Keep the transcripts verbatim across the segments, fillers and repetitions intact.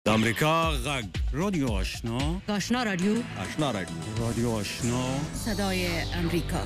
د امریکا غږ رادیو آشنا آشنا رادیو آشنا رادیو رادیو آشنا صدای امریکا.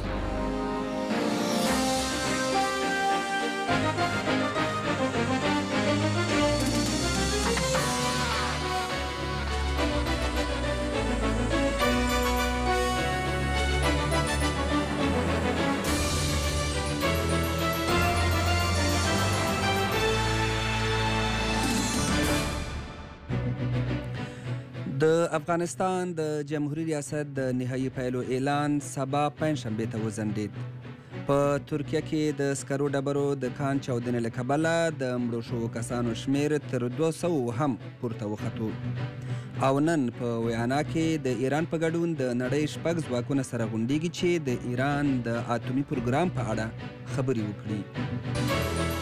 د افغانستان د جمهوریت ریاست د نهایي پایلو اعلان سبا پنجشنبې ته وځنډېد. په ترکیه کې د سکرو ډبرو د کان چاودنې له کبله د مړو شوو کسانو شمیر تر دوه سوو هم پورته وختو. او نن په ویانا کې د ایران په ګډون د نړۍ شپږ ځواکونه سره غونډېږي چې د ایران د اتومي پروګرام په اړه خبرې وکړي.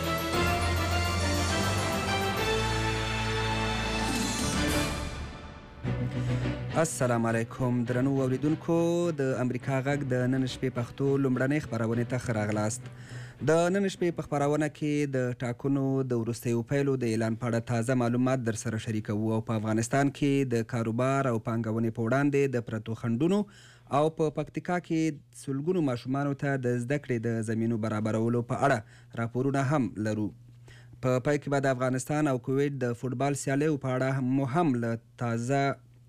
السلام علیکم درنو اوریدونکو، د امریکا غږ د نن شپې پښتو لومړنۍ خپرونې ته ښه راغلاست. د نن شپې په خپرونه کې د ټاکنو د وروستیو پیلو د اعلان په اړه تازه معلومات در سره شریکوو او په افغانستان کې د کاروبار او پانګونې په وړاندې د پرتو خنډونو او په پکتیکا کې سلګونو ماشومانو ته د زده کړې د زمینو برابرولو په اړه راپورونه هم لرو. په پای کې به د افغانستان او کویت د فوټبال سیالیو په اړه مو هم له تازه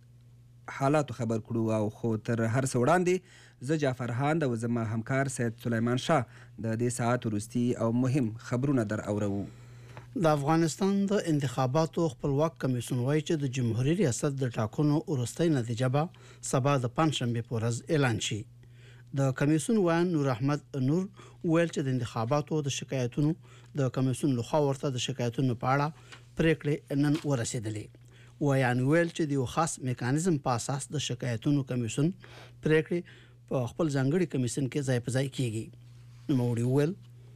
حالاتو خبر کړو. او خو تر هر څه وړاندې زه جعفر هاند او زما همکار سید سلیمان شاه د دې ساعت وروستي او مهم خبرونه در اورو. د افغانستان د انتخاباتو خپلواک کمیسیون وایي چې د جمهوریت ریاست د ټاکنو وروستۍ نتیجه به سبا د پنجشنبې په ورځ اعلان شي. د کمیسیون ویان نور احمد نور ویل چې د انتخاباتو د شکایتونو د کمیسیون لخوا ورته د شکایتونو په اړه پریکړې نن ورسېدلې. ویان ویل چې د یو خاص میکانیزم په اساس د شکایتونو کمیسیون پریکړې په خپل ځانګړي کمیسیون کې ځای په ځای کیږي. نوموړي ویل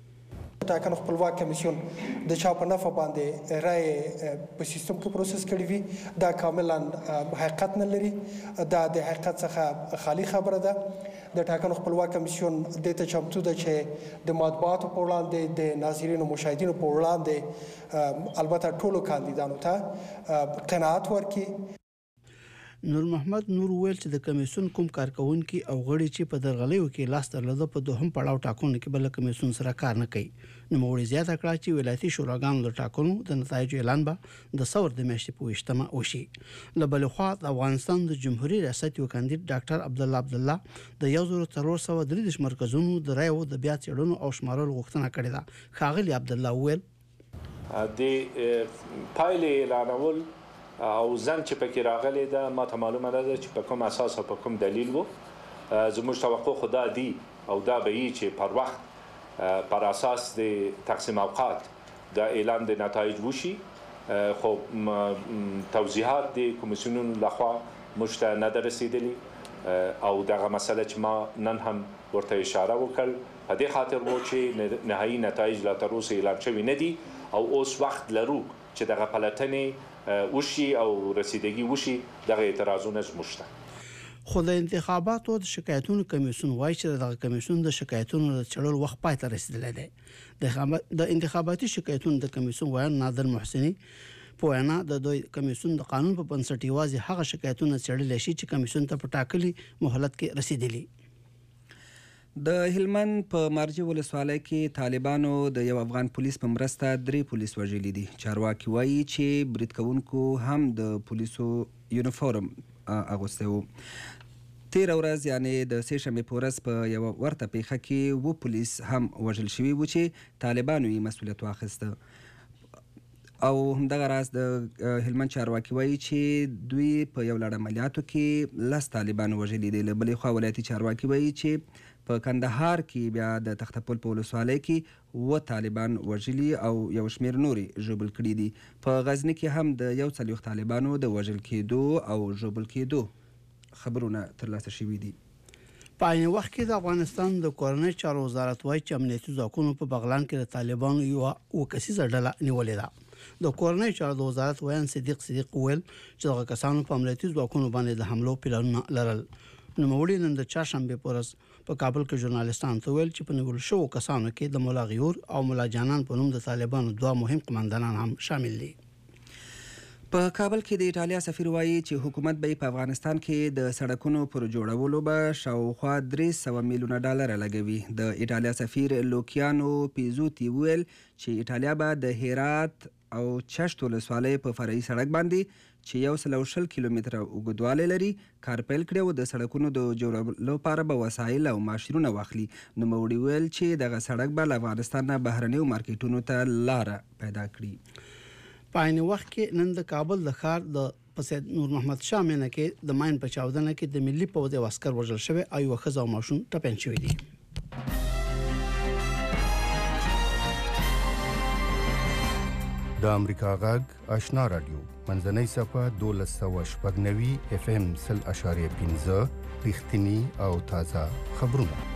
ټاکنو خپلواک کمیسیون د چا په نفع باندې رای په سیستم کې پروسس کړی وي دا کاملا حقیقت نه لري. دا د حقیقت څخه خالی خبره ده. د ټاکنو خپلواک کمیسیون د ته چمتو ده چې د مطبوعاتو په وړاندې د ناظرینو مشاهدینو په وړاندې البته ټولو کاندیدانو ته قناعت ورکړي. نور محمد نور ویل چې د کمیسیون کوم کارکونکي او غړي چې په درغلیو کې لاس درلوده په دوهم پړاو ټاکنو کې بل کمیسیون سره کار نه کوي. نوموړي زیاته کړه چې ولایتي شوراګانو د ټاکنو د نتایجو اعلان به د ثور د میاشتې په ویشتمه وشي. له بلې خوا د افغانستان د جمهوریت ریاست یو کاندید ډاکټر عبدالله عبدالله د یو زر څلور سوه درې دېرش مرکزونو د رایو د بیا څېړنو او شمارلو غوښتنه کړې ده. ښاغلي عبدالله وویل د پایلې اعلانول او ځان چې پکې راغلی ده ما ته معلومه نه ده چې په کوم اساس او په کوم دلیل وو. زموږ توقع خو دا دی او دا به وي چې پر وخت پر اساس د تقسیم اوقات د اعلان د نتایج وشي. خو توضیحات د کمیسیونونو لخوا موږ ته نه ده رسېدلي او دغه مسله چې ما نن هم ورته اشاره وکړ په دې خاطر و چې نهایي نتایج لا تر اوسه اعلان شوي نه دي او اوس وخت لرو چې دغه پلټنې وشي او رسیدګي وشي. دغه اعتراضونه زموږ ته. خو د انتخاباتو د شکایتونو کمیسیون وایي چې دغه کمیسیون د شکایتونو د څېړلو وخت پای ته رسیدلی دی. د انتخاباتي شکایتونو د کمیسیون ویان نادر محسني په وینا د دوی کمیسیون د قانون په بنسټ یوازې هغه شکایتونه څېړلی شي چې کمیسیون ته په ټاکلي مهلت کې رسیدلي. د هلمند په مارجې ولسوالۍ کې طالبانو د یو افغان پولیس په مرسته درې پولیس وژلي دي. چارواکي وایي چې برید کوونکو هم د پولیسو یونیفورم اغوستی و. تېره ورځ یعنې د سې شنبې په ورځ په یوه ورته پیښه کې اووه پولیس هم وژل شوي وو چې طالبانو یې مسؤلیت واخیسته. او همدغه راز د هلمند چارواکي وایي چې دوی په یو لړ عملیاتو کې لس طالبان وژلي دي. له بلې خوا ولایتي چارواکي وایي چې په کندهار کې بیا د تختپل په ولسوالۍ کې اووه طالبان وژلي او یو شمېر نورې ژوبل کړي دي. په غزني کې هم د یو څلوېښت طالبانو د وژل کېدو او ژوبل کېدو خبرونه ترلاسه شوي دي. په عین وخت کې د افغانستان د کورنۍ چارو وزارت وایي چې امنیتي ځواکونو په بغلان کې د طالبانو یوه اووه کسیزه ډله نیولې ده. د کورنۍ چارو د وزارت ویان صدیق صدیق ویل چې دغه کسانو په امنیتي ځواکونو باندې د حملو پلانونه لرل. نوموړي نن د چهارشنبې په ورځ په کابل کې ژورنالستانو ته ویل چې په نیول شوو کسانو کې د مولا غیور او مولا جانان په نوم د طالبانو دوه مهم قماندانان هم شامل دي. په کابل کې د ایټالیا سفیر وایي چې حکومت به په افغانستان کې د سړکونو پر جوړولو به شاوخوا درې سوه میلیونه ډالر لګوي. د ایټالیا سفیر لوکیانو پیزوتی ویل چې ایټالیا به د هرات او چشت ولسوالۍ په فرعي سړک باندې چې یو سل او شل کیلومتره اوږدوالی لري کار پیل کړی او د سړکونو د جوړولو لپاره به وسایل او ماشینونه واخلي. نوموړي ویل چې دغه سړک به له افغانستان نه بهرنیو مارکیټونو ته لاره پیدا کړي. په عین وخت کې نن د کابل د ښار د په سید نور محمد شاه مینه کې د ماین په چاودنه کې د ملي پوځ یو عسکر وژل شوی او یوه ښځه او ماشوم ټپیان شوي دي. د امریکا غږ آشنا رادیو منځنۍ صفحه دولس سوه شپږ نوي اف ام سل اشاریه پنځه رښتیني او تازه خبرونه.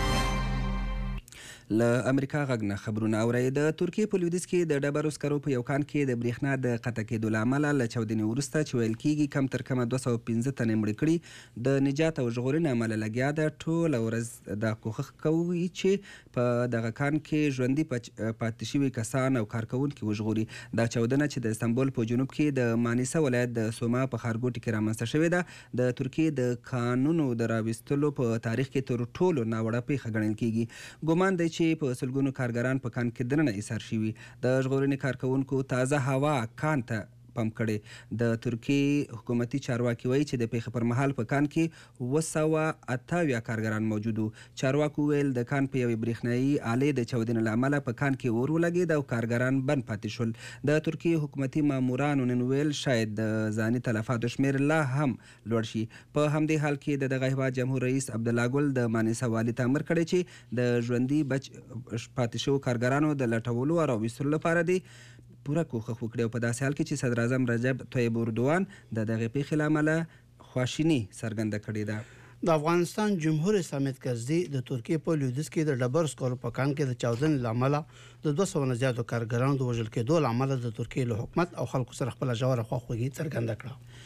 له امریکا غږ نه خبرونه اورئ. د ترکیې په لویدیځ کې د ډبرو سکرو په یو کان کې د برېښنا د قطع کېدو له امله له چاودنې وروسته چې ویل کېږي کم تر کمه دوه سوه پنځه تنې مړه کړي د نجات او ژغورنې عمله لګیا ده. ټوله ورځ دا کوښښ کوي چې په دغه کان کې ژوندي پاتې شوي کسان او کارکوونکي وژغوري. دا چاودنه چې د استانبول په جنوب کې د مانیسا ولایت د سوما په ښارګوټي کې رامنځته شوې ده د ترکیې د کانونو د راویستلو په تاریخ کې تر ټولو ناوړه پیښه ګڼل کېږي. ګمان دی چې په سلګونو کارګران په کان کې دننه ایسار شوي. د ژغورنې کارکوونکو تازه هوا کان ته پمپ کړی. د ترکیې حکومتي چارواکي وایي چې د پیښې پر مهال په کان کې اووه سوه اته اویا کارګران موجود وو. چارواکو ویل د کان په یوې برېښنایي آلې د چاودنې له امله په کان کې اور ولګېد او کارګران بند پاتې شول. د ترکیې حکومتي مامورانو نن ویل شاید د ځاني تلفاتو شمېر لا هم لوړ شي. په همدې حال کې د دغه هېواد جمهور رئیس عبدالله ګل د مانیسا والي ته امر کړی چې د ژوندي بچ پاتې شوو کارګرانو د لټولو او راویستلو لپاره دی پوره کوښښ وکړي او په داسې حال کې چې صدر اعظم رجب طیب اردوان د دغې پیښې له امله خواشیني څرګنده کړې ده. د افغانستان جمهور اسلامت کرزي د ترکیې په لویدیځ کې د ډبرو سکرو په کان کې د چاودنې له امله د دوه سوه نه زیاتو کارګرانو د وژل کېدو له امله د ترکیې له حکومت او خلکو سره خپله ژوره خواخوږي څرګنده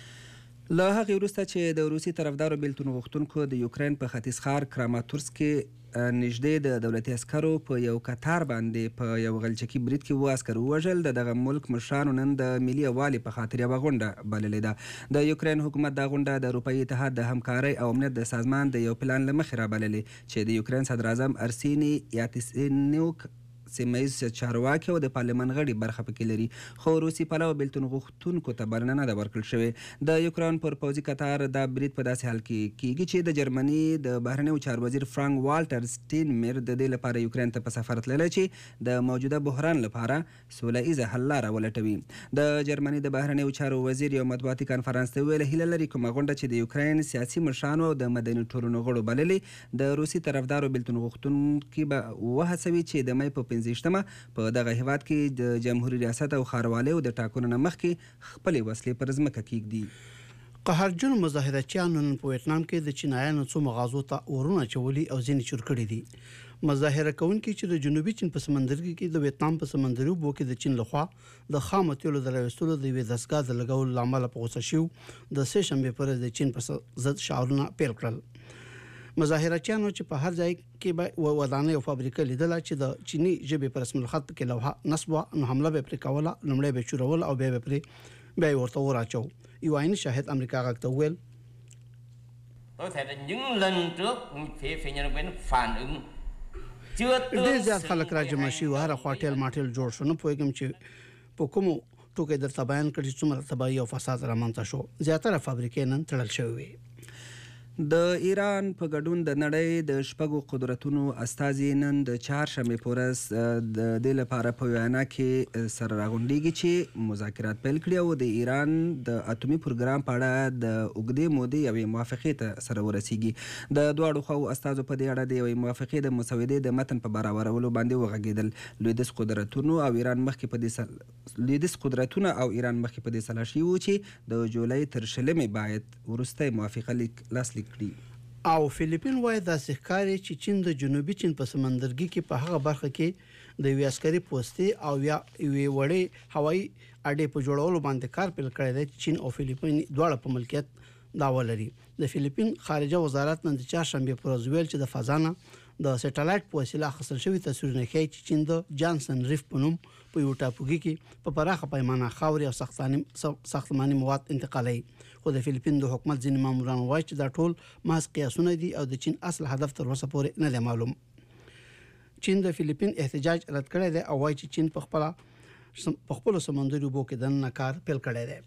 کړه. له هغې وروسته چې د روسي طرفدارو بیلتون غوښتونکو د یوکرین په ختیځ ښار کراماتورسک کې نږدې د دولتي عسکرو په یو کتار باندې په یو غلچکي برید کې اووه عسکر ووژل. د دغه ملک مشرانو نن د ملي یووالي په خاطر یوه غونډه بللې ده. د یوکرین حکومت دا غونډه د اروپایي اتحاد د همکارۍ او امنیت د سازمان د یو پلان له مخې رابللې چې د یوکرین صدر اعظم ارسیني یاتسینیوک سیمه ییز چارواکي او د پارلمان غړي برخه پکې لري. خو روسي پلوه بیلتون غوښتونکو ته بلنه نه ده ورکړل شوې. د یوکرین پر پوځي کتار دا برید په داسې حال کې کیږي چې د جرمني د بهرنیو چارو وزیر فرانک والټر سټینمیر د دې لپاره یوکرین ته په سفر تللی چې د موجوده بحران لپاره سوله ایزه حل لاره ولټوي. د جرمني د بهرنیو چارو وزیر یو مطبوعاتي کنفرانس ته ویل هیله لري کومه غونډه چې د یوکرین سیاسي مشرانو او د مدني ټولنو غړو بللې د روسي طرفدارو بیلتون غوښتونکي به وهڅوي چې د مۍ په پنځه په دغه هیواد کې د جمهوریت ریاست او ښاروالۍ د ټاکنو نه مخکې خپلې وسلې پر ځمکه کیږدي. قهرجن مظاهرچیانو نن په ویتنام کې د چینایانو څو مغازو ته اورونه اچولي او ځینې چور کړي دي. مظاهره کوونکي چې د جنوبي چین په سمندرګي کې د ویتنام په سمندري اوبو کې د چین لخوا د خامو تیلو د راویستلو د یوې دستګاه د لګولو له امله په غوسه شوي د سې شنبې په ورځ د چین پر ضد شعارونه پیل کړل. مظاهرچیانو چې په هر ځای کې به ودانۍ او فابریکه لیدله چې د چینی ژبې په رسم الخط کې لوحه نصب وه نو حمله به پرې کوله. لومړی به چورول او بیا به پرې بیا یې ورته اور اچو. یو عیني شاهد امریکا غږ ته وویل ډېر زیات خلک راجمع شوي هره خوا ټیل ماټیل جوړ شو. نه پوهېږم چې په کومو ټوکې درته بیان کړي څومره تباهي او فساد رامنځته شو. زیاتره فابریکې نن تړل شوې وې. د ایران په ګډون د نړۍ د شپږو قدرتونو استازي نن د چهارشنبې په ورځ د دې لپاره په ویانا کې سره راغونډېږي چې مذاکرات پیل کړي او د ایران د اتومي پروګرام په اړه د اوږدې مودې یوې موافقې ته سره ورسیږي. د دواړو خواو استازو په دې اړه د یوې موافقې د مسودې د متن په برابرولو باندې وغږېدل. لویدیځ قدرتونو او ایران مخکې په دې سل... لویدیځ قدرتونه او ایران مخکې په دې سلا شوي وو چې د جولای تر شلمې باید وروستی موافقه لاسلیک کړي. او فلیپین وایي داسې ښکاري چې چین د جنوبي چین په سمندرګي کې په هغه برخه کې د یوې عسکري پوستې او یا یوې وړې هوایي اډې په جوړولو باندې کار پیل کړی دی چې چین او فلیپین دواړه په ملکیت دعوه لري. د فلیپین خارجه وزارت نن د چهارشنبې په ورځ ویل چې د فضا نه د سټلایټ په وسیله اخیستل شوي تصویرونه ښیي چې چین د جانسن ریف په نوم په یو ټاپوګي کې په پراخه پیمانه خاورې او ساختماني ساختماني مواد انتقالوي. خو د فلیپین د حکومت ځینې ماموران وایي چې دا ټول محض قیاسونه دي او د چین اصل هدف تر اوسه پورې نه دی معلوم. چین د فلیپین احتجاج رد کړی دی او وایي چې چین په خپل په خپل سمندري اوبو کې دننه کار پیل کړی دی.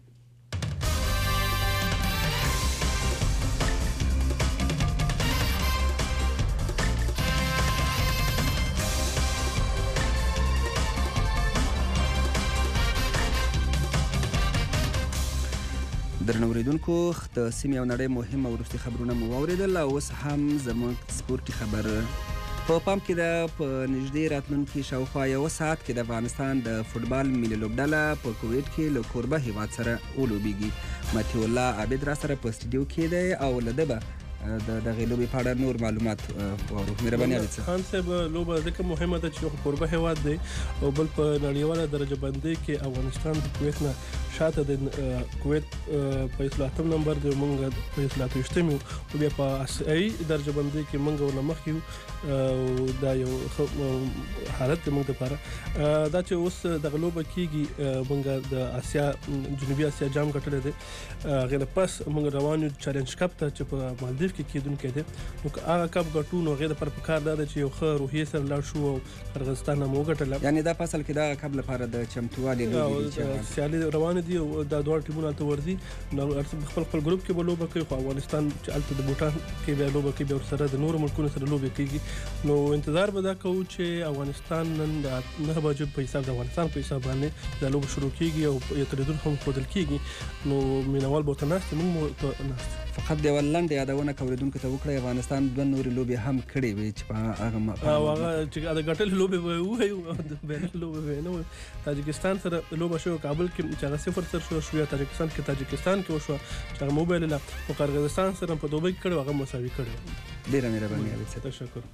درنو اوریدونکو د سیمې او نړۍ مهم او وروستي خبرونه مو واورېدل او اوس هم زموږ سپورټي خبر په پام کې ده. په نږدې راتلونکي شاوخوا یوه ساعت کې د افغانستان د فوټبال ملي لوبډله په کویټ کې له کوربه هیواد سره ولوبیږي. متي الله عابد را سره په سټډیو کې دی او له ده به د دغې لوبې په اړه نور معلومات واورو. مهرباني عابد صاحب. خان صاحب لوبه ځکه مهمه ده چې کوربه هیواد دی او بل په نړیواله درجه بندۍ کې افغانستان د کویت نه شاته د کویت په اصلاحاتم نمبر د مونږ په اصلاحاتم او بیا په اسیایي درجه بندۍ کې مونږ ول مخ یو دا یو حالت د مونږ لپاره دا چې اوس د غلوبه کیږي مونږ د اسیا جنوبي اسیا جام ګټل دي غیر پس مونږ روانو چیلنج کپ ته چې په مالدیف کې کېدونکې دي نو هغه کپ ګټو نو غیر پر پکار دا چې یو ښه روحیه سره لاړ شو او قرغیزستان مو ګټل. یعنی دا فصل کې دا کپ لپاره د چمتووالي لوبې سیالي روان دي او دا دوه ټیمونه ته ورځي نو خپل خپل ګروپ کې بلوبه کوي خو افغانستان چې الته د بوټان کې به لوبه کوي او سره د نور ملکونو سره لوبه کوي نو انتظار به دا کوو چې افغانستان نن د نه بجو په حساب د افغانستان په حساب باندې د لوبه شروع کیږي او یو تدریدون هم خودل کیږي نو مینوال به تناست موږ ته فقط د ولند یادونه کوریدونکو ته وکړي افغانستان دوه نورې لوبې هم کړې وي چې په هغه او هغه چې د ګټل لوبې وایو د بین لوبې نه تاجکستان سره لوبه شو کابل کې چې هغه صفر سره شو شو تاجکستان کې تاجکستان کې وشو چې هغه موبایل له او قرغیزستان سره په دوبۍ کې کړو هغه مساوي کړو. ډیره مهرباني عابد صاحب. تشکر.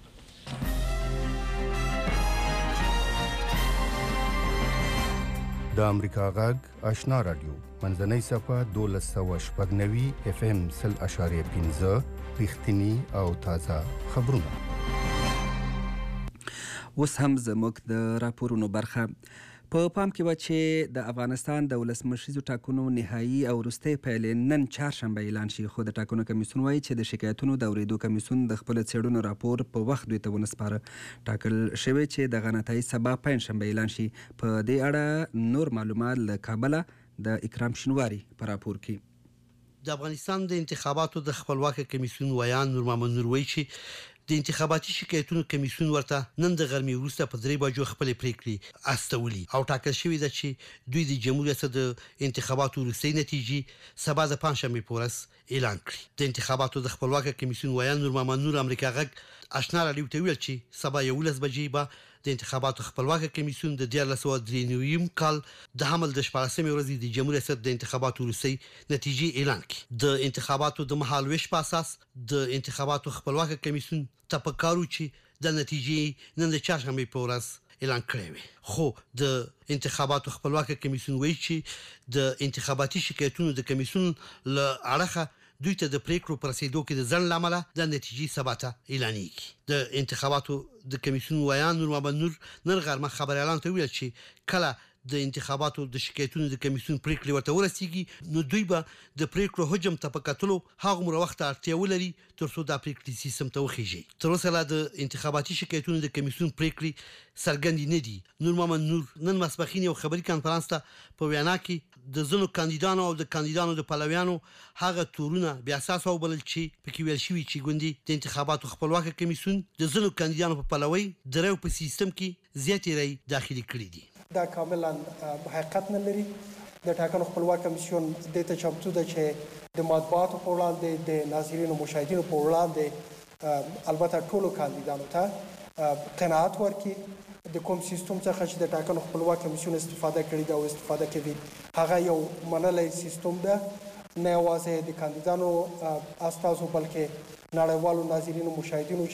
د امریکا غږ آشنا رادیو منځنۍ صفحه دولس سوه شپږ نوي اف ام سل اشاریه پنځه رښتینی او تازه خبرونه. اوس هم زموږ د راپورونو برخه په پام کې و چې د افغانستان د ولسمشریزو ټاکنو نهایي او وروستۍ پایلې نن چهارشنبه اعلان شي خو د ټاکنو کمیسیون وایي چې د شکایتونو د اورېدو کمیسیون د خپل څېړنو راپور په وخت دوی ته ونه سپاره. ټاکل شوی چې دغه نتایج سبا پنجشنبه اعلان شي. په دې اړه نور معلومات له کابله د اکرام شینواري په راپور کې. د افغانستان د انتخاباتو د خپلواک کمیسیون ویان نور محمد نور وایي چې د انتخاباتي شکایتونو کمیسیون ورته نن د غرمې وروسته په درې بجو خپل پریکړې استولي او ټاکل شوی ده چې دوی د جمهوریت ریاست د انتخاباتو وروستۍ نتیجې سبا د پنجشنبې په ورځ اعلان کړي. د انتخاباتو د خپلواک کمیسیون ویان نور محمد نور امریکا غږ آشنا راډیو ته ویل چې سبا یولس بجې به د انتخاباتو خپلواک کمیسیون د دیارلس سوه درې نوي کال د حمل د شپاړسمې ورځې د جمهوریت ریاست د انتخاباتو وروستۍ نتیجې اعلان کړي. د انتخاباتو د مهال ویش په اساس د انتخاباتو خپلواک کمیسیون ته پکارو چې د نتیجې نن د چهارشنبې په ورځ اعلان کړی وي. خو د انتخاباتو خپلواک کمیسیون وایي چې د انتخاباتي شکایتونو د کمیسیون له اړخه دوی ته د پریکړو پر رسیدو کې د ځنډ لامل د نتیجې سبا ته اعلانېږي. د انتخاباتو د کمیسیون ویان نور محمد نور نن غرمه خبر اعلان ته ویل چې کله د انتخاباتو د شکایتونو د کمیسیون پریکړې ورته ورسیږي نو دوی به د پریکړو حجم ته په کتلو هغه مر وخت اړتیا ولري ترڅو د پریکړې سیستم ته وخیږي. تر اوسه لا د انتخاباتي شکایتونو د کمیسیون پریکړې څرګندې نه دي. نور محمد نور نن ماسپښین یو خبري کانفرنس ته په وینا کې د ځینو کاندیدانو او د کاندیدانو د پلویانو هغه تورونه بیا اساس او بلل چې پکې ویل شوی چې ګوندي د انتخاباتو خپلواک کمیسیون د ځینو کاندیدانو په پلوي درو په سیستم کې زیاتې رای داخلي کړې دي. دا کاملا حقیقت نه لري. د ټاکنو خپلواک کمیسیون د ته چمتو ده چې د مطبوعاتو په وړاندې د ناظرینو مشاهدینو په وړاندې البته ټولو کاندیدانو ته قناعت ورکړي د کوم سیستم څخه چې د ټاکنو خپلواک کمیسیون استفاده کړې ده او استفاده کوي هغه یو منلی سیستم ده. نه یوازې د کاندیدانو استازو بلکې نړیوالو ناظرینو مشاهدینو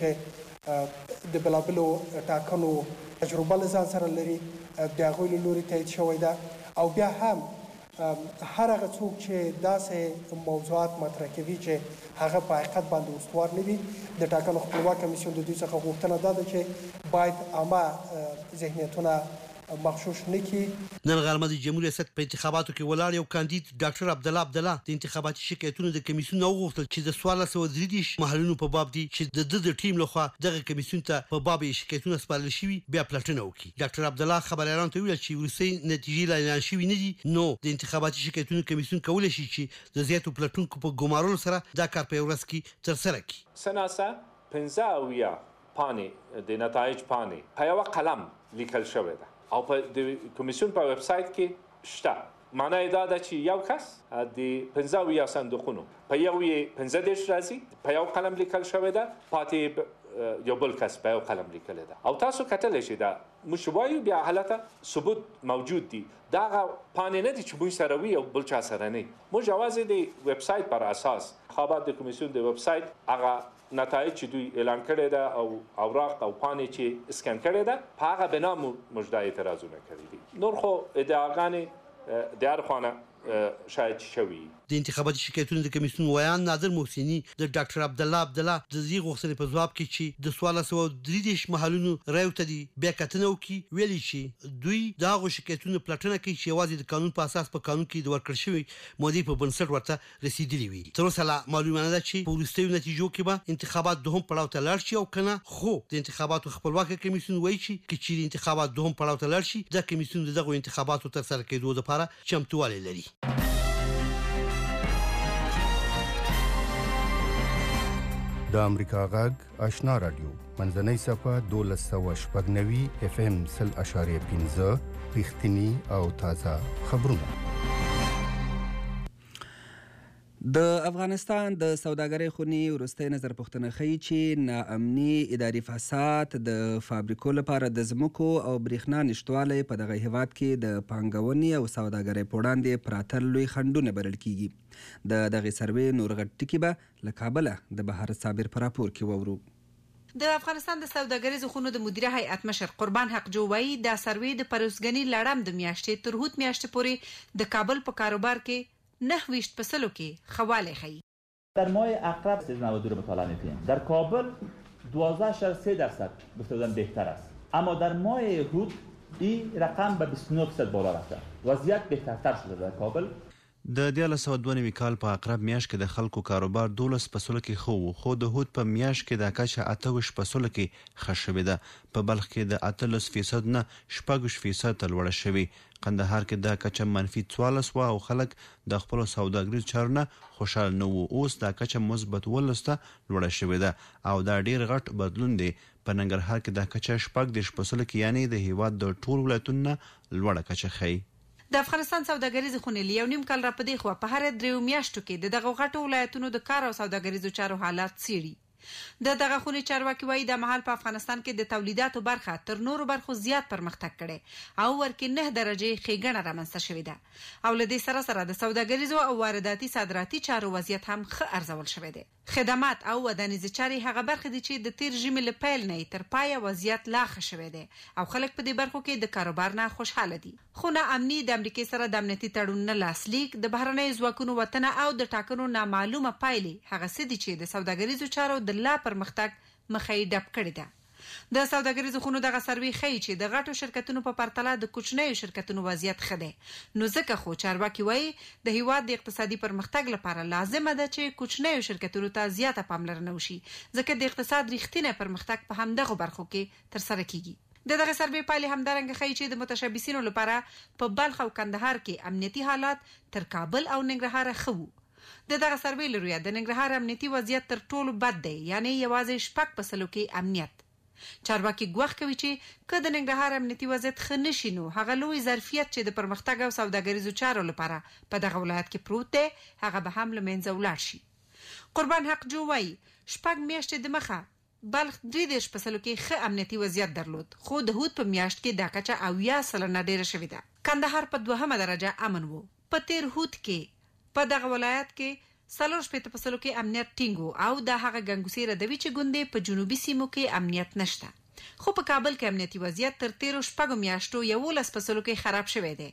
چې د بلابلو ټاکنو تجربه له ځان سره لري د هغوی له لوري تایید شوی ده او بیا هم هر هغه څوک چې داسې موضوعات مطرح کوي چې هغه په حقیقت باندې استوار نه وي د ټاکنو خپلواک کمیسیون د دوی څخه غوښتنه دا ده چې باید عامه ذهنیتونه مغشوش نکي. نن غرمه د جمهوریت ریاست په انتخاباتو کې ولاړ یو کاندید ډاکټر عبدالله عبدالله د انتخاباتي شکایتونو د کمیسیون وغوښتل چې د څوارلس سوه درې دېرش محلونو په باب دي چې د د ټیم لخوا دغه کمیسیون ته په باب شکایتونه سپارل شوي بیا پلټنه وکړي. ډاکټر عبدالله خبريالانو ته ویل چې وروستۍ نتیجې لا اعلان شوي نه دي، نو د انتخاباتي شکایتونو کمیسیون کولی شي چې د زیاتو پلټونکو په ګمارلو سره دا کار په یو ورځ کې ترسره کړي. سناسه پنځه اویا پاڼې د نتایج پاڼې په یوه قلم لیکل شوې ده او په د کمیسیون په ویب سایت کې شته. معنی دا ده چې یو کس د پنځه اویا صندوقونو په یو یې پنځه دېرش راځي په یو قلم لیکل شوې ده، پاتې یو بل کس په یو قلم لیکلې ده. او تاسو کتلی شئ دا موږ وایو بیا حالته ثبوت موجود دي. دا هغه پاڼې نه دي چې موږ سره وي او بل چا سره نه. موږ یوازې د ویب سایت پر اساس انتخابات د کمیسیون د ویب سایت هغه نتایج چې دوی اعلان کړي ده او اوراق او پاڼې چې اسکان کړي ده په هغه بنا موږ دا اعتراضونه کړي دي. نور خو ادعاګانې د هر خانه شاید شوي. د انتخاباتي شکایتونو د کمیسیون ویان نادر محسني د ډاکټر عبدالله عبدالله د دې غوښتنې په ځواب کې چې د څوارلس سوه درې دېرش محلونو رایو ته دي بیا کتنه وکړي، ویلي چې دوی د هغو شکایتونو پلټنه کوي چې یوازې د قانون په اساس په قانون کې د ورکړل شوي مودې په بنسټ ورته رسیدلي وي. تر اوسه لا معلومه نه ده چې په وروستیو نتیجو کې به انتخابات دوهم پړاو ته لاړ شي او کنه، خو د انتخاباتو خپلواک کمیسیون وایي چې که چیرې انتخابات دوهم پړاو ته لاړ شي دا کمیسیون د دغو انتخاباتو ترسره کېدو لپاره چمتووالی لري. د امریکا غږ آشنا رادیو منځنۍ صفحه دولس سوه شپږ نوي اف ام سل اشاریه پنځه رښتینی او تازه خبرونه. د افغانستان د سوداګرۍ خونې وروستی نظر پوښتنه ښیي چې ناامني، اداري فساد، د فابریکو لپاره د ځمکو او برېښنا نشتوالی په دغه هیواد کې د پانګونې او سوداګرۍ په وړاندې پراته لوی خنډونه بلل کیږي. د دغې سروې نور غټ ټکي به له کابله د بهار صابر په راپور کې وورو. د افغانستان د سوداګریزو خونو د مدیره هیئت مشر قربان حق جو وایي دا سروې د پروسګنې لړم د میاشتې تر هوت میاشتې پورې د کابل په کاروبار کې نه ویشت پسلو کې خواله خی. در ماه اقرب سیز نود رو مطالعه می‌کنیم. در کابل دوازده اشاره سه درصد بودن بهتر است، اما در ماه هوت این رقم به بیست و نه درصد بالا رفته. وضعیت بهترتر شده در کابل. د دیارلس سوه دوه نوي کال په اقرب میاشت کې د خلکو کاروبار دولس پسوله کې ښه و، خو د هوت په میاشت کې د کچه اته ویشت پسوله کې ښه شوې ده. په بلخ کې د اتلس فیصد نه شپږ ویشت فیصد ته لوړه شوې. قندهار کې دا کچه منفي څوارلس وه او خلک د خپلو سوداګریزو چارو نه خوشحال نه وو. اوس دا کچه مثبت اوولس ته لوړه شوې ده او دا ډیر غټ بدلون دی. په ننګرهار کې دا کچه شپږ دېرش پسوله کې یعنې د هیواد د ټول ولایتونو نه لوړه کچه ښیي. د افغانستان سوداګریزو خونې له یو نیم کال راپدې خو په هر دریو میاشتو کې د دغه غټو ولایتونو د کار او سوداګریزو چارو حالات څیړي. د دغه خونې چارواکي وایي د مهال په افغانستان کې د تولیداتو برخه تر نورو برخو زیات پرمختګ کړي او ورکې نه درجې ښېګڼه رامنځته شوې ده او له دې سره سره د سوداګریزو او وارداتي صادراتي چارو وضعیت هم ښه ارزول شوی دی. خدمات او ودانیزې چارې هغه برخې دي چې د تیر ژمي له پیل نه تر پایه وضعیت لا ښه شوی دی او خلک په دې برخو کې د کاروبار نه خوشحاله دي. خو نا امني د امریکای سره د امنیتي تړون نه لاسلیک، د بهرنیو ځواکونو وتنه او د ټاکنو نامعلومه پایلې هغه څه دي چې د سوداګریزو چارو د لا پرمختګ مخه یې ډپ کړې ده. د سوداګریزو خونو دغه سروې ښیي چې د غټو شرکتونو په پرتله د کوچنیو شرکتونو وضعیت ښه دی. نو ځکه خو چارواکي وایي د هیواد د اقتصادي پرمختګ لپاره لازمه ده چې کوچنیو شرکتونو ته زیاته پاملرنه وشي، ځکه د اقتصاد رښتینی پرمختګ په همدغو برخو کې ترسره کیږي. د دغه سروې پایلې همدارنګه ښیي چې د متشبثینو لپاره په بلخ او کندهار کې امنیتي حالات تر کابل او ننګرهار ښه وو. د دغه سروې له رویه د ننګرهار امنیتي وضعیت تر ټولو بد دی، یعنی یوازې شپږ پسلو کې امنیت. چارواکي ګواښ کوي چې که د ننګرهار امنیتي وضعیت ښه نشي نو هغه لوی ظرفیت چې د پرمختګ او سوداګریزو چارو لپاره په دغه ولایت کې پروت دی هغه به هم له منځه ولاړ شي. قربان حق جو وایي شپږ میاشتې د مخه بلخ درې دېرش پسلو کې ښه امنیتي وضعیت درلود، خو د هوت په میاشت کې دا کچه اویا سلنه ډېره شوې ده. کندهار په دوهمه درجه امن و. په تیر هوت کې په دغه ولایت کې څلور شپېته پسلو کې امنیت ټینګ و او دا هغه ګنګوسې ردوي چې ګوندې په جنوبي سیمو کې امنیت نشته. خو په کابل کې امنیتي وضعیت تر تیرو شپږو میاشتو یولس پسلو کې خراب شوی دی.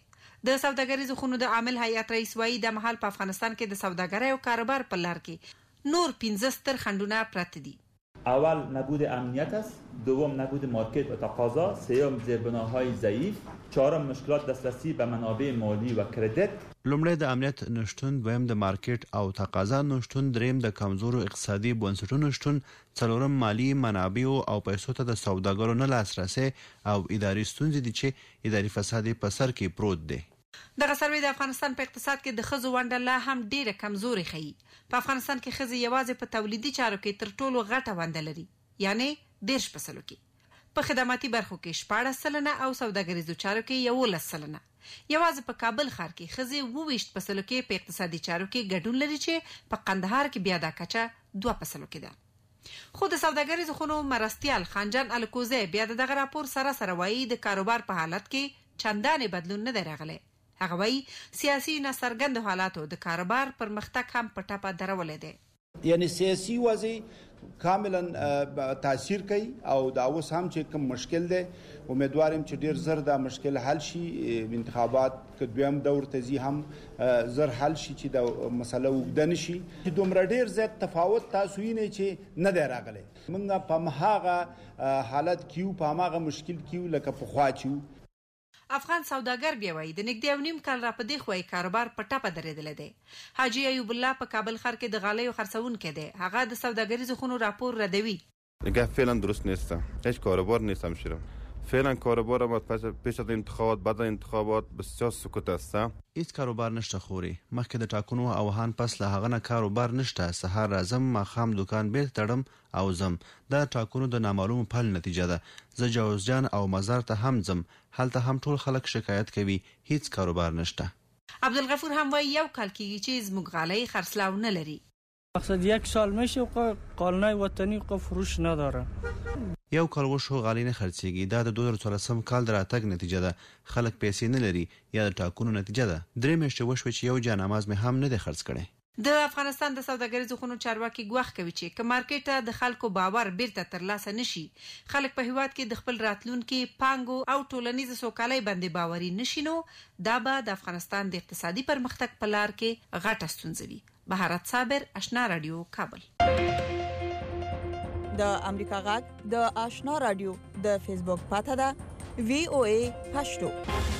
د سوداګریزو خونو د عامل هیئت رئیس وایي د مهال په افغانستان کې د سوداګرۍ او کاروبار په لار کې نور پنځه ستر خنډونه پراته دي. اول نبود امنیت است، دوم نبود مارکت و تقاضا، سوم زیربناهای ضعیف، چهارم مشکلات دسترسی به منابع مالی و کردیت. لومړی د امنیت نشتون، دویم د مارکیټ او تقاضا نشتون، دریم د کمزورو اقتصادي بنسټونو نشتون، څلورم مالی منابعو او پیسو ته د سوداګرو نه لاسرسی او اداري ستونزې دي چې اداري فساد په سر کې پروت دی. دغه سروې د افغانستان په اقتصاد کې د ښځو ونډه لا هم ډیره کمزوري ښیي. په افغانستان کې ښځې یوازې په تولیدي چارو کې تر ټولو غټه ونډه لري، یعنی دیرش په سلو کې. په خدماتي برخو کې شپاړس سلنه او سوداګریزو چارو کې یولس سلنه. یوازې په کابل ښار کې ښځې اوویشت په سلو کې په اقتصادي چارو کې ګډون لري چې په قندهار کې بیا دا کچه دوه په سلو کې ده. خو د سوداګریزو خونو مرستیال خانجان الکوزی بیا د دغه راپور سره سره وایي د کاروبار په حالت کې چندانې بدلون نه دی راغلی. هغه وایي سیاسي ناڅرګندو حالاتو د کاروبار پرمختګ هم په ټپه درولی دی. یعنی سیاسي وضع کاملا تاثیر کوي او دا اوس هم چې کوم مشکل دی امیدوار یم چې ډیر زر دا مشکل حل شي. انتخابات که دویم دور ته ځي هم زر حل شي چې دا مسله اوږده نه شي. چې دومره ډیر زیات تفاوت تاسو وینئ چې نه دی راغلی. موږ په هماغه حالت کې یو، په هماغه مشکل کې یو لکه پخوا چې وو. افغان سوداګر بیا وایي د نږدې یو نیم کال را په دې خوا کاروبار په ټپه درېدلی دی. حاجي ایوب الله په کابل ښار کې د غالیو خرڅونکی دی. هغه د سوداګریزو خونو راپور ردوي. نگاه فعلا درست نیستم، هیچ کاروبار نیستم شیرم. فعلا کاروبار ما پیش از انتخابات بعد انتخابات بسیار سکوت است. هیڅ کاروبار نشته خوري. مخکې د ټاکنو او هان پس له هغه نه کاروبار نشته. سهار راځم، ماښام دکان بیرته تړم او زم. دا ټاکنو د نامعلوم پل نتیجه ده. زه جوزجان او مزار ته هم ځم، هلته هم ټول خلک شکایت کوي هیڅ کاروبار نشته. عبدالغفور هم وایي یو کال کېږي چې زموږ غالۍ خرڅلاو نه لري. مقصد یک سال میشه قالنای وطنی کو فروش نداره. یو کال وشو غالۍ نه خرڅېږي. دا د دوه زره څوارلسم کال د راتګ نتیجه ده. خلک پیسې نه لري یا د ټاکنو نتیجه ده. درې میاشتې وشوې چې یو جانماز مې هم نه دی خرڅ کړی. د افغانستان د سوداګریزو خونو چارواکي ګواښ کوي چې که مارکیټ ته د خلکو باور بیرته ترلاسه نشي، خلک په هیواد کې د خپل راتلونکي پانګو او ټولنیز سوکالۍ باندې باوري نشي، نو دا به د افغانستان د اقتصادي پرمختګ په لار کې غټه ستونزه وي. بهارت صابر، آشنا رادیو، کابل. د امریکا غږ د آشنا رادیو د فیسبوک پاته ده وی او ای پښتو.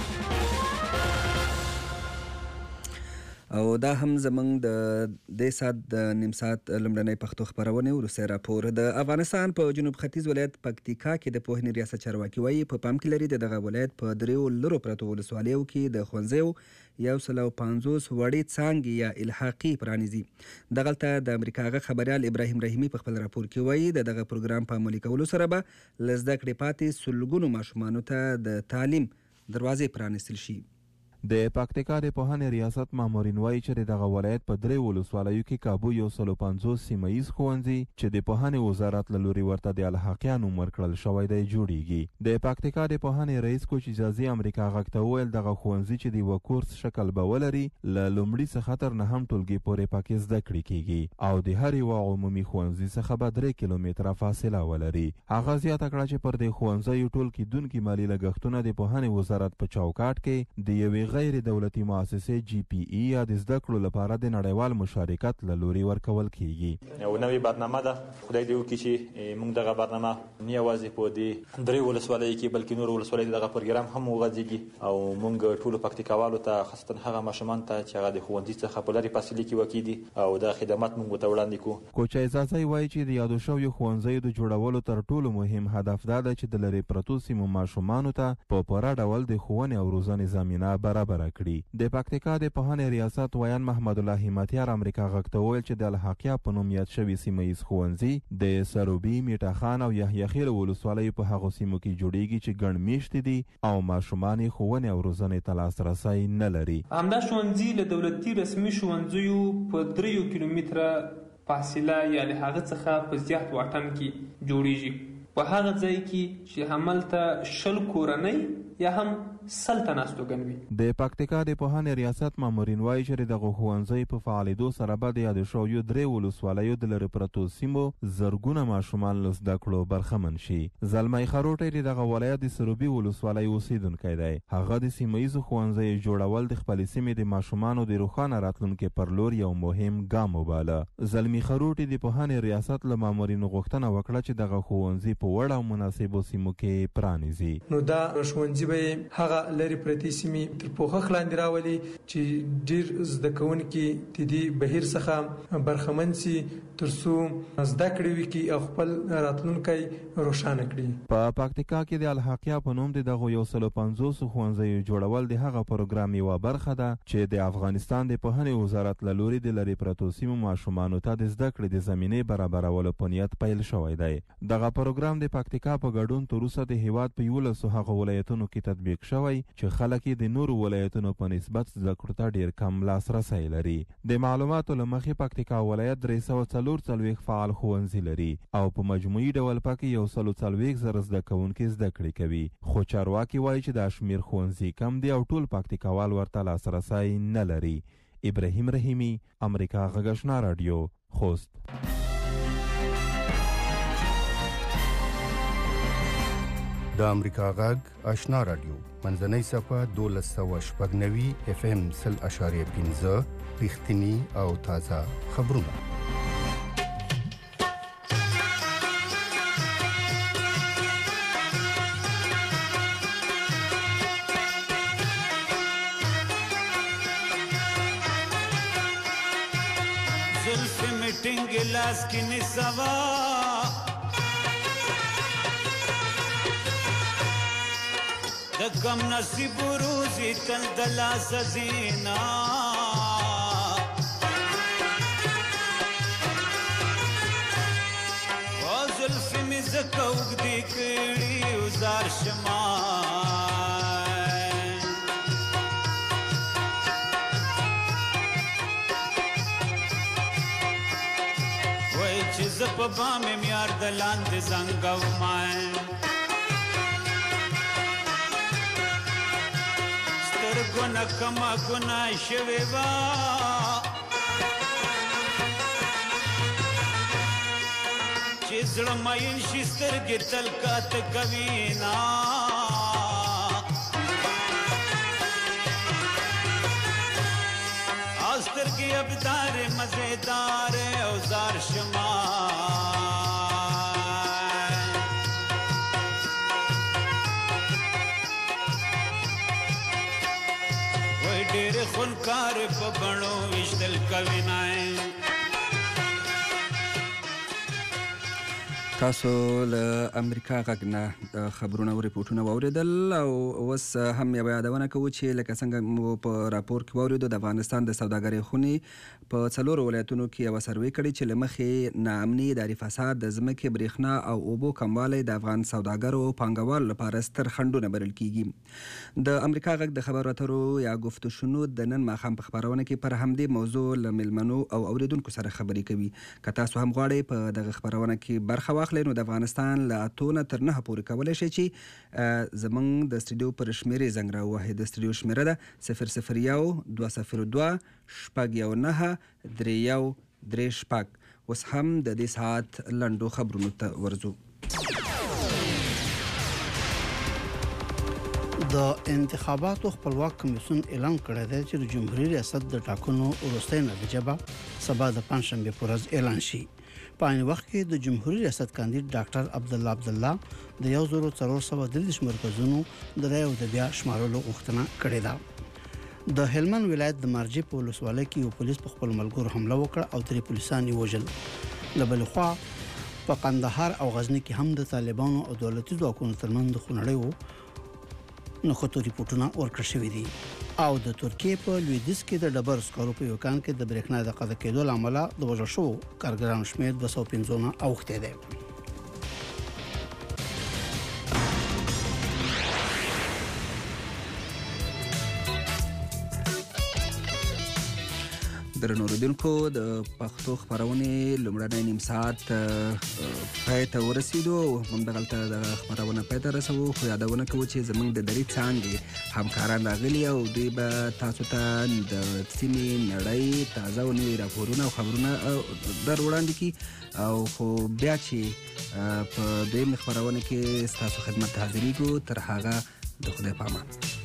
او دا هم زمنګ د دې سات د نیم سات لمړنۍ پښتو خبرونه ورسره راپور. د افغانستان په جنوب ختیځ ولایت پکتیکا کې د پوهنې ریاست چارواکي وایي په پام کې لري د دغه ولایت په دریو لرو پرتو ولسوالیو کې د ښوونځیو یو سل او پنځوس وړې څانګې یا الحاقي پرانیزي. دغلته د امریکا غږ خبریال ابراهیم رحیمي په خپل راپور کې وایي د دغه پروګرام په عملي کولو سره به له زده کړې پاتې سلګونو ماشومانو ته د تعلیم دروازې پرانیستل شي. د پکتیکا د پوهنې ریاست مامورین وایي چې دغه ولایت په درې ولسوالیو کې کابو یو سل او پنځوس سیمه ییز ښوونځي چې د پوهنې وزارت له لوري ورته د الحاقیا نوم ورکړل شوی دی جوړیږي. د پکتیکا د پوهنې رئیس کوچ اجازي امریکا غږ ته وویل دغه ښوونځي چې د یوه کورس شکل به ولري له لومړي څخه تر نهم ټولګي پورې پکې زده کړې کیږي او د هر یوه عمومي ښوونځي څخه به درې کیلومتره فاصله ولري. هغه زیاته کړه چې پر دې ښوونځیو ټول کیدونکي مالي لګښتونه د پوهنې وزارت په چوکاټ کې د یوې غیر دولتي مؤسسې جی پی ای یا د زده کړو لپاره د نړیوال مشارکت له لوري ورکول کیږي. یو نوې برنامه ده، خدای دې وکړي چې موږ دغه برنامه نه یوازې په دې درې ولسوالیو کې بلکې نور ولسوالیو دغه پروګرام هم وغځېږي او موږ ټولو پکتیکاوالو ته خاصتا هغه ماشومان ته چې هغه د ښوونځي څخه په لرې فاصلې کې واقع دي او دا خدمات موږ ورته وړاندې کوو. کوچ اعزازي وایي چې د یادو شویو ښوونځیو د جوړولو تر ټولو مهم هدف دا ده چې د لرې پرتو سیمو ماشومانو ته په پوره ډول د ښوونې او روزنې زمینه برابره کړي. د پکتیکا د پوهنې ریاست ویان محمد الله همتیار امریکا غږ ته وویل چې د الحاقیا په نوم یاد شوي سیمه ییز ښوونځي د سروبي، میټه خان او یحیی خیل ولسوالیو په هغو سیمو کې جوړیږي چې ګڼ میاشتې دي او ماشومان یې ښوونې او روزنې ته لاسرسی نه لري. همدا ښوونځي له دولتي رسمي ښوونځیو په دریو کیلومتره فاصله یا له هغه څخه په زیات واټن کې جوړیږي. په هغه ځای کې چې هملته شل کورنۍ یا هم سل تنه استوګن وي. د پکتیکا د پوهنې ریاست مامورین وایي چې دغه ښوونځی په فعالېدو سره به د یادې شویو درې ولسوالیو د لرې پرتو سیمو زرګونه ماشومان له زده کړو برخمن شي. زلمی خروټی د دغه ولایت د سروبي ولسوالۍ اوسیدونکی دی. هغه د سیمه ییزو ښوونځیو جوړول د خپلې سیمې د ماشومانو د روښانه راتلونکي پر لور یو مهم ګام وباله. زلمی خروټی د پوهنې ریاست له مامورینو غوښتنه وکړه چې دغه ښوونځي په وړ او مناسبو سیمو کې پرانیزي. نو دا ښوونځي به هغه لرې پرتې سیمې تر پوښښ لاندې راولي چې ډېر زده کوونکي د دې بهیر څخه برخمن سي تر څو زده کړې وکړي او خپل راتلونکی روښانه کړي. په پکتیکا کې د الحاقیه په نوم د دغو یو سلو پنځوسو ښوونځیو جوړول د هغه پروګرام یوه برخه ده چې د افغانستان د پوهنې وزارت له لوري د لرې پرتو سیمو ماشومانو ته د زده کړې د زمینې برابرولو په نیت پیل شوی دی. دغه پروګرام د پکتیکا په ګډون تر اوسه د هیواد په یولسو هغو ولایتونو کې تطبیق شوی چې خلک یې د نورو ولایتونو په نسبت زده کړو ته ډېر کم لاسرسی لري. د معلوماتو له مخې پکتیکا ولایت درې سوه څلور څلوېښت فعال ښوونځي لري او په مجموعي ډول پکې یو سلو څلوېښت زره زده کوونکي زده کړې کوي. خو چارواکي وایي چې دا شمېر ښوونځي کم دی او ټول پکتیکاوال ورته لاسرسی نه لري. ابراهیم رحیمي، امریکا غږ آشنا راډیو، خوست. د امریکا غږ آشنا راډیو منځنۍ صفحه دولس سوه شپږ نوي اف ام سل اشاریه پنځه رښتیني او تازه خبرونه. زلف میټینګ لاس کې نسوا د کم نصیب روزی تل د لاس زینا او زلف می زکه وګدي کړي وزار شما وای چې زپ بام میار د لاندې زنګو مای ګنا کما ګنا شوي وا چې زړه ماین شي سترګې تل کات کوي نا سترګې ابدار مزیدار او زار شما ډېر خونکار په بڼو وشتل کوینای. تاسو له امریکا غږ نه خبرونه او ریپورټونه واوریدل او اوس هم یوه یادونه کوو چې لکه څنګه مو په راپور کې واوریدو د افغانستان د سوداګرۍ خونې په څلورو ولایتونو کې یوه سروې کړې چې له مخې ناامني، اداري فساد، د ځمکې، برېښنا او اوبو کموالی د افغان سوداګرو او پانګوالو لپاره ستر خنډونه بلل کیږي. د امریکا غږ د خبرو اترو یا گفتو شنود د نن ماښام په خپرونه کې پر همدې موضوع له میلمنو او اوریدونکو سره خبرې کوي. که تاسو هم غواړئ په دغه خپرونه کې برخه واخلئ نو د افغانستان له اتو نه تر نهه پورې کولی شئ چې زموږ د سټوډیو پر شمېرې زنګ راووهئ. د سټوډیو شمېره ده صفر صفر یو دوه صفر دوه شپږ یو نهه درې یو درې شپږ. اوس هم د دې ساعت لنډو خبرونو ته ورځو. د انتخاباتو خپلواک کمیسیون اعلان کړی دی چې د جمهوریت ریاست د ټاکنو وروستۍ نتیجه به سبا د پنځشنبې په ورځ اعلان شي. په عین وخت کې د جمهوریت ریاست کاندید ډاکټر عبدالله عبدالله د یو زرو څلور سوه دېرش مرکزونو د رایو د بیا شمارلو غوښتنه کړې ده. د هلمند ولایت د مارجې په ولسوالۍ کې یو پولیس په خپل ملګرو حمله وکړه او درې پولیسان یې وژل. له بلې خوا په قندهار او غزني کې هم د طالبانو او دولتي ځواکونو ترمنځ د خونړیو نښتو ریپورټونه ورکړل شوي دي. او د ترکیې په لویدیځ کې د ډبرو سکرو په یو کان کې د برېښنا د قطع کېدو له امله د وژل شوو کارګرانو شمېر دوه سوه پنځه نه اوښتی دی. درنو اوریدونکو د پښتو خبرونې لومړنی نیم ساعت پای ته ورسېدو او همدغلته د خبرونه پای ته رسوو خو یادونه کوو چې زموږ د درې څانګې همکاران راغلي او دوی به تاسو ته د سیمې نړۍ تازه او نوي راپورونه او خبرونه در وړاندې کړي او خو بیا چې په دویمې خبرونه کې ستاسو خدمت ته حاضرېږو تر هغه د خدای په امان.